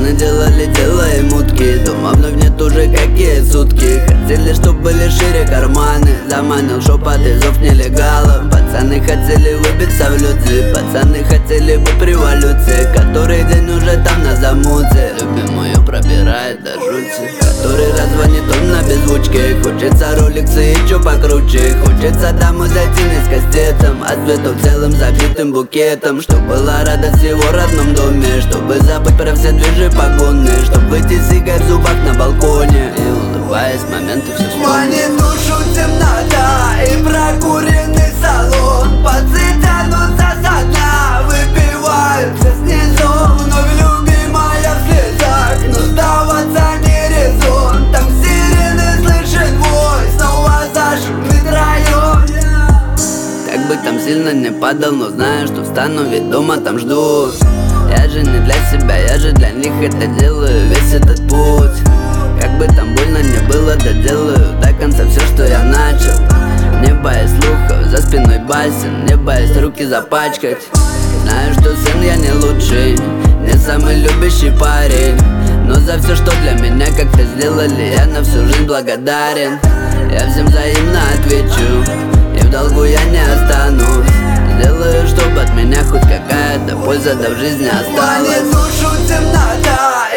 Пацаны делали дело и мутки, дома вновь нет уже какие сутки. Хотели, чтоб были шире карманы, заманил шепот и зов нелегалов. Пацаны хотели выбиться в люди, пацаны хотели бы революции, который день уже там на замуте. Любимую пробирает до жути, который раз звонит он на беззвучке. Хочется роликсы и чё покруче, хочется домой зайти не с кастетом, а цветов целым забитым букетом. Чтоб была радость в его родном доме, чтобы забыть про все движи погонные, чтоб выйти с сигарь в зубах на балконе и, улыбаясь, моменты все вспомнить. Манит душу темнота и прокуренный салон. Пацы тянутся со дна, выпивают все снизу. Вновь любимая в слезах, но сдаваться не резон. Там сирены слышит бой, снова зажжет район. Как бы там сильно не падал, но знаю, что встану, ведь дома там ждут. Я же не для себя, я же для них это делаю, весь этот путь. Как бы там больно не было, доделаю до конца все, что я начал. Не боясь слухов, за спиной басен, не боясь руки запачкать. Знаю, что сын я не лучший, не самый любящий парень, но за все, что для меня как-то сделали, я на всю жизнь благодарен. Я всем взаимно отвечу, и в долгу я не останусь. Сделаю, чтобы от меня хоть какая-то польза да в жизни осталась. Манит душу темнота